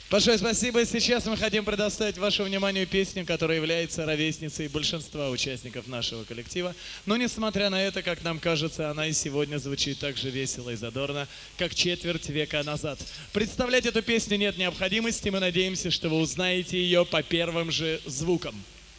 Большое спасибо. Сейчас мы хотим предоставить вашему вниманию песню, которая является ровесницей большинства участников нашего коллектива. Но, несмотря на это, как нам кажется, она и сегодня звучит так же весело и задорно, как четверть века назад. Представлять эту песню нет необходимости. Мы надеемся, что вы узнаете ее по первым же звукам.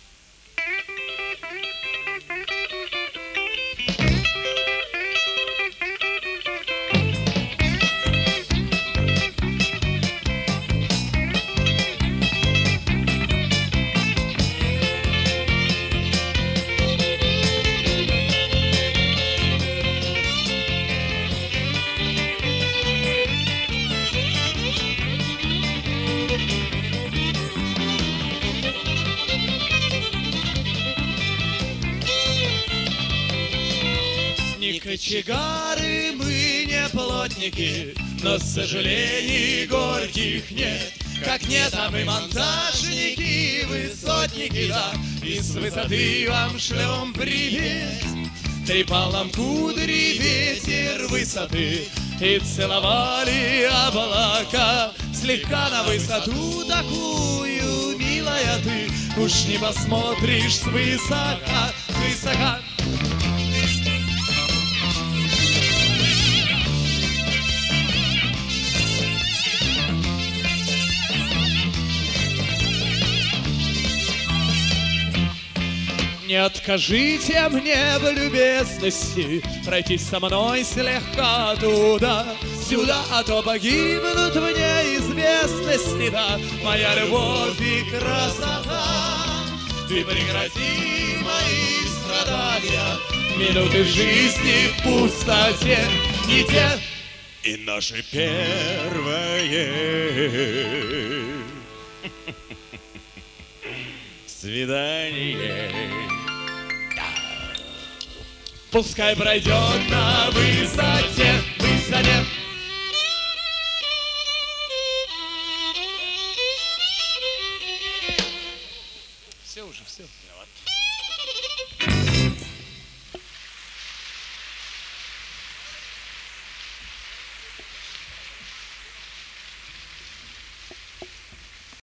Кочегары мы не плотники, но сожалений горьких нет. Как нет, а мы монтажники, высотники, да, и с высоты вам шлем привет. Трепал нам кудри ветер высоты, и целовали облака. Слегка на высоту такую, милая ты, уж не посмотришь свысока, свысока. Не откажите мне в любезности пройтись со мной слегка туда-сюда, а то погибнут в неизвестности, да, моя любовь и красота. Ты прекрати мои страдания, минуты жизни в пустоте, не те. И наше первое свидание пускай пройдет на высоте, высоте.